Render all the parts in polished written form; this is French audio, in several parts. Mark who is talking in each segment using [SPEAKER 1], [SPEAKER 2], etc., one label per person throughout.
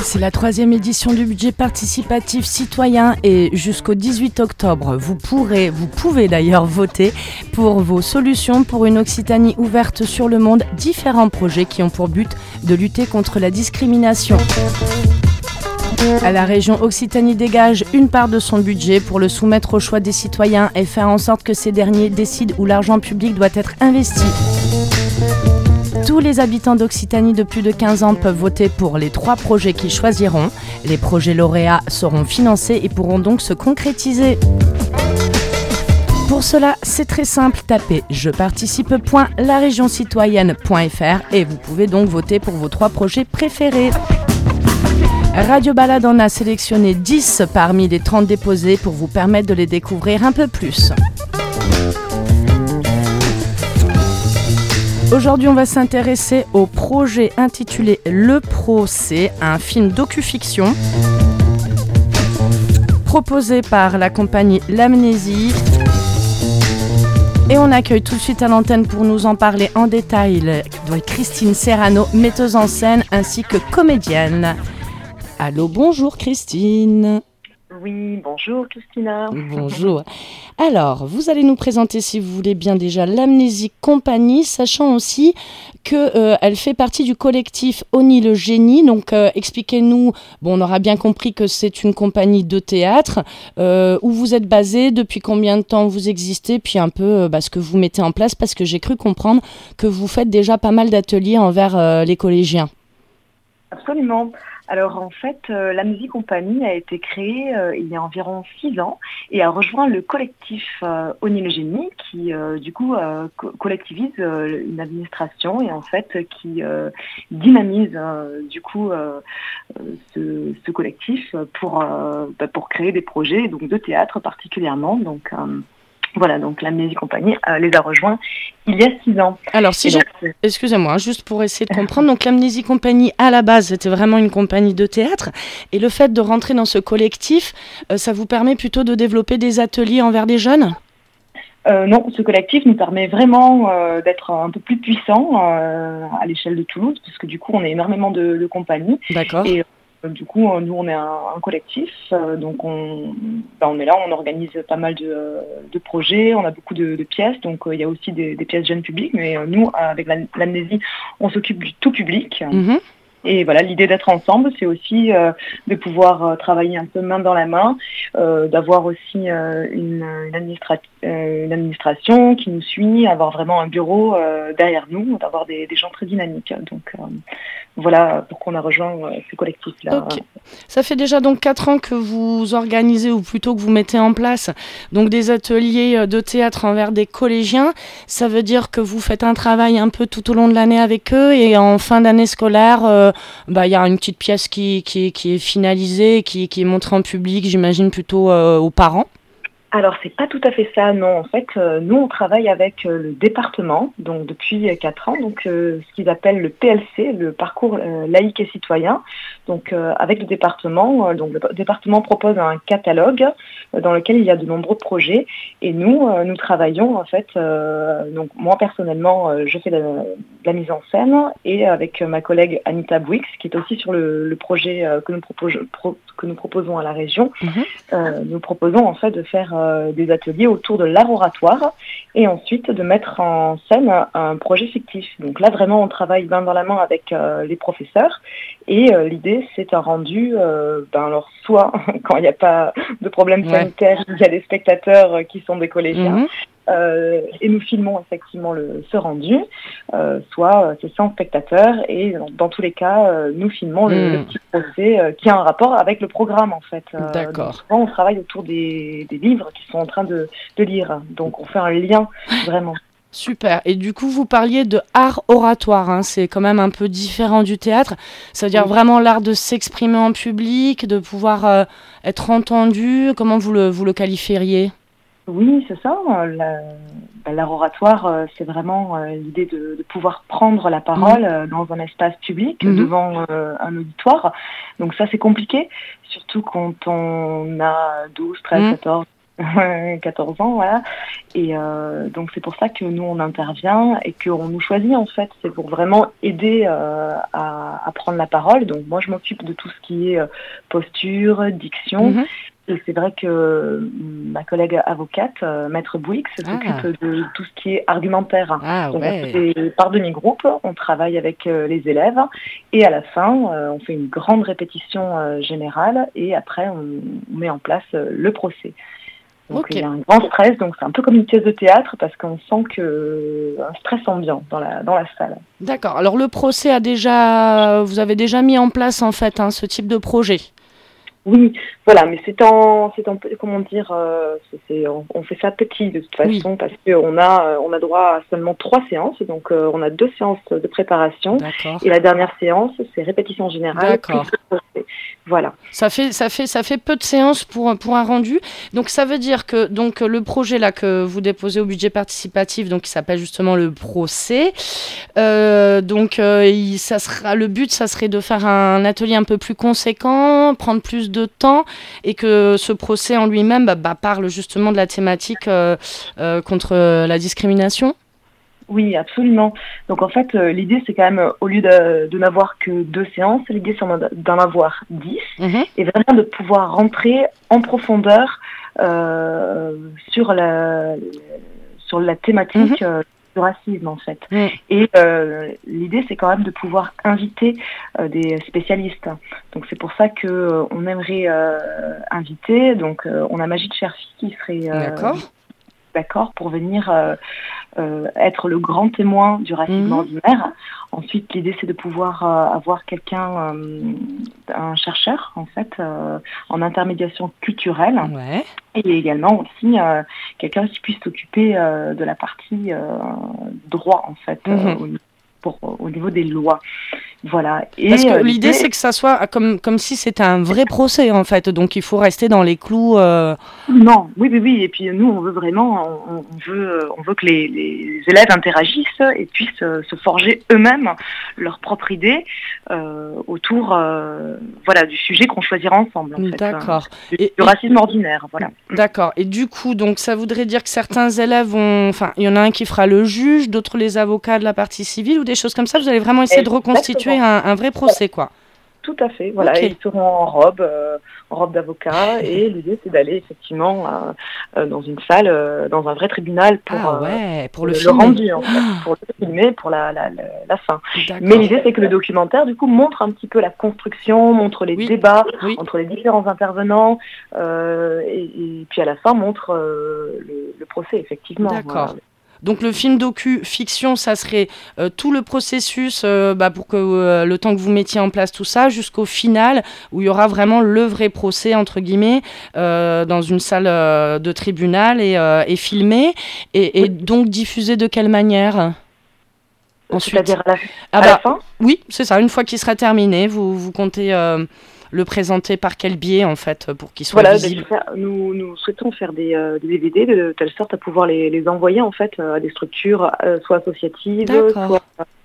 [SPEAKER 1] C'est la 3e édition du budget participatif citoyen et jusqu'au 18 octobre, vous pouvez d'ailleurs voter pour vos solutions pour une Occitanie ouverte sur le monde, différents projets qui ont pour but de lutter contre la discrimination. La région Occitanie dégage une part de son budget pour le soumettre au choix des citoyens et faire en sorte que ces derniers décident où l'argent public doit être investi. Tous les habitants d'Occitanie de plus de 15 ans peuvent voter pour les 3 projets qu'ils choisiront. Les projets lauréats seront financés et pourront donc se concrétiser. Pour cela, c'est très simple, tapez jeparticipe.laregioncitoyenne.fr et vous pouvez donc voter pour vos 3 projets préférés. Radio Balade en a sélectionné 10 parmi les 30 déposés pour vous permettre de les découvrir un peu plus. Aujourd'hui, on va s'intéresser au projet intitulé Le Procès, un film docu-fiction proposé par la compagnie L'Amnésie. Et on accueille tout de suite à l'antenne pour nous en parler en détail Christine Serrano, metteuse en scène ainsi que comédienne. Allô, bonjour Christine.
[SPEAKER 2] Oui, bonjour Christina.
[SPEAKER 1] Bonjour. Alors, vous allez nous présenter, si vous voulez bien déjà, l'Amnésie Compagnie, sachant aussi qu'elle fait partie du collectif Oni le Génie. Donc, expliquez-nous, on aura bien compris que c'est une compagnie de théâtre. Où vous êtes basé, depuis combien de temps vous existez, puis un peu ce que vous mettez en place, parce que j'ai cru comprendre que vous faites déjà pas mal d'ateliers envers les collégiens.
[SPEAKER 2] Absolument. Alors en fait, l'Amnésie Compagnie a été créée il y a environ 6 ans et a rejoint le collectif Oni le Génie qui collectivise une administration et en fait qui dynamise ce collectif pour créer des projets donc de théâtre particulièrement. Donc l'Amnésie Compagnie les a rejoints il y a 6 ans.
[SPEAKER 1] Alors, excusez-moi, juste pour essayer de comprendre, donc l'Amnésie Compagnie, à la base, c'était vraiment une compagnie de théâtre, et le fait de rentrer dans ce collectif, ça vous permet plutôt de développer des ateliers envers des jeunes ?
[SPEAKER 2] Non, ce collectif nous permet vraiment d'être un peu plus puissant à l'échelle de Toulouse, puisque du coup, on est énormément de compagnies.
[SPEAKER 1] D'accord.
[SPEAKER 2] Et du coup, nous, on est un collectif, donc on est là, on organise pas mal de projets, on a beaucoup de pièces, donc il y a aussi des pièces jeunes publics, mais nous, avec l'Amnésie, on s'occupe du tout public.
[SPEAKER 1] Mm-hmm.
[SPEAKER 2] Et voilà, l'idée d'être ensemble, c'est aussi de pouvoir travailler un peu main dans la main, d'avoir aussi une administration qui nous suit, avoir vraiment un bureau derrière nous, d'avoir des gens très dynamiques. Donc voilà pourquoi on a rejoint ce collectif-là.
[SPEAKER 1] Okay. Ça fait déjà donc 4 ans que vous organisez, ou plutôt que vous mettez en place donc des ateliers de théâtre envers des collégiens. Ça veut dire que vous faites un travail un peu tout au long de l'année avec eux et en fin d'année scolaire, y a une petite pièce qui est finalisée, qui est montrée en public, j'imagine plutôt aux parents.
[SPEAKER 2] Alors, c'est pas tout à fait ça, non. En fait, nous, on travaille avec le département, donc depuis 4 ans, donc ce qu'ils appellent le PLC, le parcours laïque et citoyen. Donc, avec le département, le département propose un catalogue dans lequel il y a de nombreux projets. Et nous travaillons, en fait, donc moi, personnellement, je fais de la mise en scène et avec ma collègue Anita Bouix, qui est aussi sur le projet que nous proposons à la région. Mm-hmm. Nous proposons, en fait, de faire des ateliers autour de l'art oratoire et ensuite de mettre en scène un projet fictif. Donc là, vraiment, on travaille main dans la main avec les professeurs et l'idée, c'est un rendu, alors soit quand il n'y a pas de problème sanitaire, il y a des spectateurs qui sont des collégiens, et nous filmons effectivement ce rendu, soit c'est sans spectateurs et dans tous les cas, nous filmons le petit procès qui a un rapport avec le programme en fait.
[SPEAKER 1] D'accord.
[SPEAKER 2] Souvent, on travaille autour des livres qu'ils sont en train de lire, donc on fait un lien vraiment.
[SPEAKER 1] Super. Et du coup, vous parliez de art oratoire, c'est quand même un peu différent du théâtre. Ça veut dire vraiment l'art de s'exprimer en public, de pouvoir être entendu. Comment vous le qualifieriez ?
[SPEAKER 2] Oui, c'est ça. L'art oratoire, c'est vraiment l'idée de pouvoir prendre la parole dans un espace public, devant un auditoire. Donc ça, c'est compliqué, surtout quand on a 12, 13, 14, 14 ans, voilà. Et donc c'est pour ça que nous on intervient et qu'on nous choisit en fait. C'est pour vraiment aider à prendre la parole. Donc moi je m'occupe de tout ce qui est posture, diction.
[SPEAKER 1] Mhm.
[SPEAKER 2] Et c'est vrai que ma collègue avocate, Maître Bouix, s'occupe de tout ce qui est argumentaire.
[SPEAKER 1] Ah
[SPEAKER 2] Donc
[SPEAKER 1] ouais.
[SPEAKER 2] on fait par demi-groupe, on travaille avec les élèves et à la fin on fait une grande répétition générale et après on met en place le procès. Donc
[SPEAKER 1] Ok.
[SPEAKER 2] il y a un grand stress, donc c'est un peu comme une pièce de théâtre parce qu'on sent un stress ambiant dans la salle.
[SPEAKER 1] D'accord. Alors le procès vous avez déjà mis en place en fait ce type de projet.
[SPEAKER 2] Oui, voilà, mais comment dire, on fait ça petit de toute façon parce qu'on a droit à seulement 3 séances, donc on a 2 séances de préparation
[SPEAKER 1] D'accord.
[SPEAKER 2] et la dernière séance c'est répétition générale.
[SPEAKER 1] D'accord.
[SPEAKER 2] Voilà.
[SPEAKER 1] Ça fait peu de séances pour un rendu. Donc ça veut dire que le projet là que vous déposez au budget participatif, donc qui s'appelle justement le procès. Le but, ça serait de faire un atelier un peu plus conséquent, prendre plus de temps, et que ce procès en lui-même parle justement de la thématique contre la discrimination.
[SPEAKER 2] Oui, absolument. Donc en fait, l'idée c'est quand même, au lieu de n'avoir que 2 séances, l'idée c'est d'en avoir 10 et vraiment de pouvoir rentrer en profondeur sur la thématique du racisme en fait. Et l'idée c'est quand même de pouvoir inviter des spécialistes. Donc c'est pour ça que on aimerait inviter. Donc on a Magid Cherfi qui serait d'accord pour venir être le grand témoin du racisme ordinaire. Ensuite, l'idée c'est de pouvoir avoir quelqu'un, un chercheur en fait, en intermédiation culturelle, et également aussi quelqu'un qui puisse s'occuper de la partie droit en fait, au niveau des lois. Voilà. Et
[SPEAKER 1] parce que l'idée c'est que ça soit comme si c'était un vrai procès en fait, donc il faut rester dans les clous.
[SPEAKER 2] Non, oui. Et puis nous on veut vraiment, on veut que les élèves interagissent et puissent se forger eux-mêmes leur propre idée autour du sujet qu'on choisira ensemble. En fait,
[SPEAKER 1] d'accord.
[SPEAKER 2] Du racisme ordinaire, voilà.
[SPEAKER 1] D'accord. Et du coup, donc ça voudrait dire que certains élèves il y en a un qui fera le juge, d'autres les avocats de la partie civile ou des choses comme ça. Vous allez vraiment essayer de reconstituer un vrai procès, quoi.
[SPEAKER 2] Tout à fait, voilà. Okay. Et ils seront en robe d'avocat, et l'idée c'est d'aller effectivement dans une salle, dans un vrai tribunal
[SPEAKER 1] pour le
[SPEAKER 2] rendu, en fait, pour le filmer, pour la fin. Mais l'idée c'est que le documentaire du coup montre un petit peu la construction, montre les débats entre les différents intervenants, et puis à la fin montre le procès effectivement.
[SPEAKER 1] D'accord. Donc le film docu-fiction, ça serait tout le processus pour que le temps que vous mettiez en place tout ça, jusqu'au final, où il y aura vraiment le vrai procès, entre guillemets, dans une salle de tribunal et filmé, et donc diffusé de quelle manière ensuite?
[SPEAKER 2] C'est-à-dire à la fin?
[SPEAKER 1] Oui, c'est ça. Une fois qu'il sera terminé, vous comptez... le présenter par quel biais en fait pour qu'il soit visible?
[SPEAKER 2] Nous souhaitons faire des DVD de telle sorte à pouvoir les envoyer en fait à des structures soit associatives, soit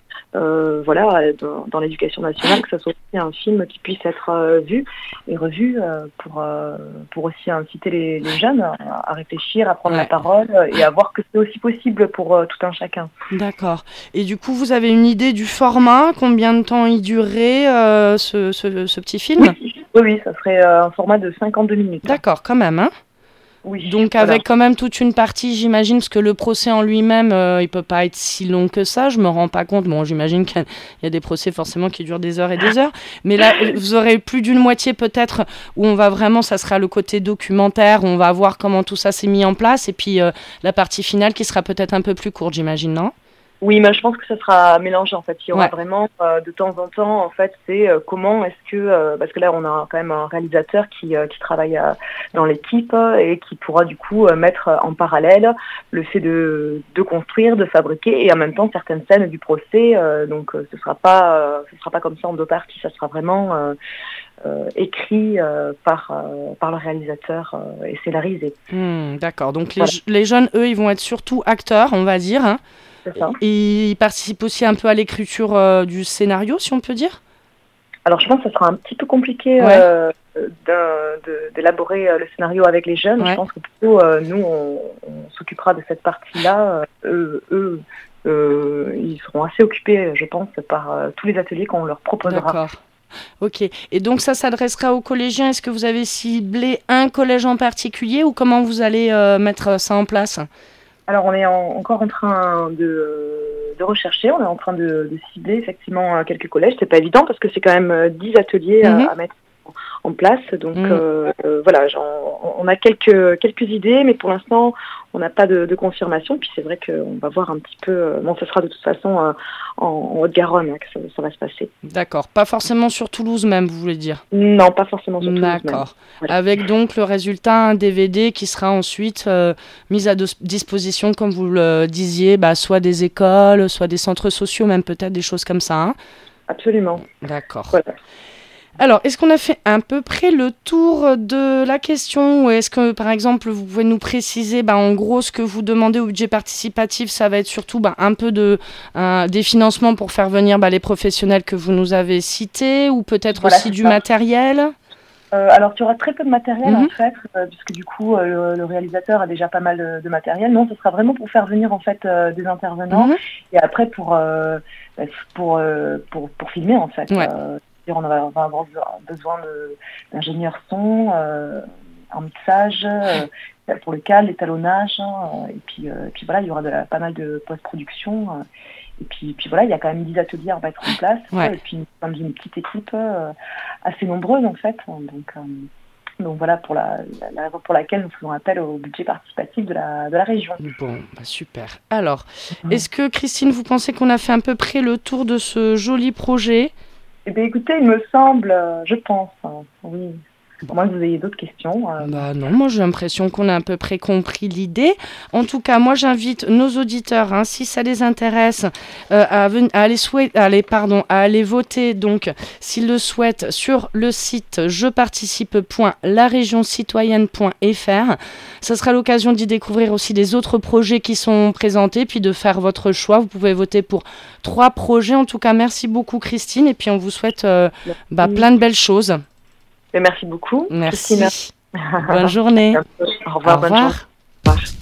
[SPEAKER 2] dans l'éducation nationale, que ce soit aussi un film qui puisse être vu et revu pour aussi inciter les jeunes à réfléchir, à prendre la parole et à voir que c'est aussi possible pour tout un chacun.
[SPEAKER 1] D'accord. Et du coup, vous avez une idée du format? Combien de temps il durerait ce petit film?
[SPEAKER 2] Oui, ça serait un format de 52 minutes.
[SPEAKER 1] D'accord, quand même, hein?
[SPEAKER 2] Oui,
[SPEAKER 1] donc avec quand même toute une partie, j'imagine, parce que le procès en lui-même, il peut pas être si long que ça, je me rends pas compte. Bon, j'imagine qu'il y a des procès forcément qui durent des heures et des heures, mais là, vous aurez plus d'une moitié peut-être où on va vraiment, ça sera le côté documentaire, où on va voir comment tout ça s'est mis en place, et puis la partie finale qui sera peut-être un peu plus courte, j'imagine, non ?
[SPEAKER 2] Oui, mais je pense que ça sera mélangé en fait. Il y aura vraiment de temps en temps, en fait, c'est comment est-ce que, parce que là on a quand même un réalisateur qui travaille dans l'équipe et qui pourra du coup mettre en parallèle le fait de construire, de fabriquer et en même temps certaines scènes du procès. Donc ce sera pas comme ça en deux parties, ça sera vraiment écrit par le réalisateur et scénarisé.
[SPEAKER 1] D'accord. Donc les jeunes, eux, ils vont être surtout acteurs, on va dire. Hein. Et ils participent aussi un peu à l'écriture du scénario, si on peut dire?
[SPEAKER 2] Alors je pense que ça sera un petit peu compliqué d'élaborer le scénario avec les jeunes.
[SPEAKER 1] Ouais.
[SPEAKER 2] Je pense que plutôt nous, on s'occupera de cette partie-là. Eux, ils seront assez occupés, je pense, par tous les ateliers qu'on leur proposera.
[SPEAKER 1] D'accord. Ok. Et donc ça s'adressera aux collégiens. Est-ce que vous avez ciblé un collège en particulier ou comment vous allez mettre ça en place?
[SPEAKER 2] Alors, on est encore en train de rechercher, on est en train de cibler effectivement quelques collèges. C'est pas évident parce que c'est quand même 10 ateliers à mettre en place. Donc voilà, on a quelques idées, mais pour l'instant, on n'a pas de confirmation. Puis c'est vrai qu'on va voir un petit peu. Bon, ce sera de toute façon en Haute-Garonne que ça va se passer.
[SPEAKER 1] D'accord. Pas forcément sur Toulouse même, vous voulez dire?
[SPEAKER 2] Non, pas forcément sur Toulouse même.
[SPEAKER 1] D'accord.
[SPEAKER 2] Voilà.
[SPEAKER 1] Avec donc le résultat, un DVD qui sera ensuite mis à disposition, comme vous le disiez, soit des écoles, soit des centres sociaux, même peut-être des choses comme ça. Hein.
[SPEAKER 2] Absolument.
[SPEAKER 1] D'accord.
[SPEAKER 2] Voilà.
[SPEAKER 1] Alors, est-ce qu'on a fait à peu près le tour de la question ou est-ce que, par exemple, vous pouvez nous préciser, en gros, ce que vous demandez au budget participatif, ça va être surtout un peu des financements pour faire venir les professionnels que vous nous avez cités ou peut-être aussi du matériel?
[SPEAKER 2] Alors, tu auras très peu de matériel en fait, puisque du coup, le réalisateur a déjà pas mal de matériel. Non, ce sera vraiment pour faire venir en fait des intervenants et après pour filmer en fait.
[SPEAKER 1] Ouais.
[SPEAKER 2] On va avoir besoin d'ingénieurs son, en mixage, pour le cal, l'étalonnage, et puis voilà, il y aura pas mal de post-production. Et puis voilà, il y a quand même 10 ateliers à mettre en place, et puis une petite équipe assez nombreuse en fait. Donc voilà pour la raison pour laquelle nous faisons appel au budget participatif de la région.
[SPEAKER 1] Bon, super. Alors, est-ce que Christine, vous pensez qu'on a fait à peu près le tour de ce joli projet?
[SPEAKER 2] Eh bien, écoutez, il me semble, je pense, oui. À moins que vous ayez d'autres questions.
[SPEAKER 1] Non, moi j'ai l'impression qu'on a à peu près compris l'idée. En tout cas, moi j'invite nos auditeurs, si ça les intéresse, à aller voter, donc, s'ils le souhaitent, sur le site jeparticipe.laregion-citoyenne.fr. Ça sera l'occasion d'y découvrir aussi les autres projets qui sont présentés, puis de faire votre choix. Vous pouvez voter pour 3 projets. En tout cas, merci beaucoup Christine, et puis on vous souhaite plein de belles choses.
[SPEAKER 2] Merci beaucoup.
[SPEAKER 1] Merci.
[SPEAKER 2] Christine.
[SPEAKER 1] Bonne journée.
[SPEAKER 2] Au revoir. Bonne journée. Au revoir.